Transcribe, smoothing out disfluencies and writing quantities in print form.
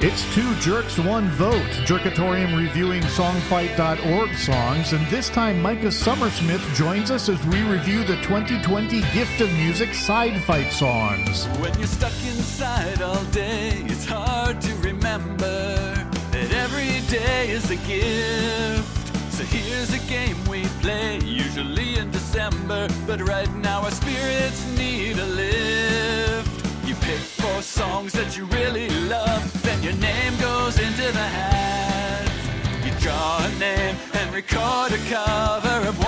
It's Two Jerks, One Vote, Jerkatorium reviewing songfight.org songs, and this time Micah Summersmith joins us as we review the 2020 Gift of Music Side Fight songs. When you're stuck inside all day, it's hard to remember that every day is a gift. So here's a game we play, usually in December, but right now our spirits need a lift. You pick 4 songs that you really love, then your name goes into the hat. You draw a name and record a cover of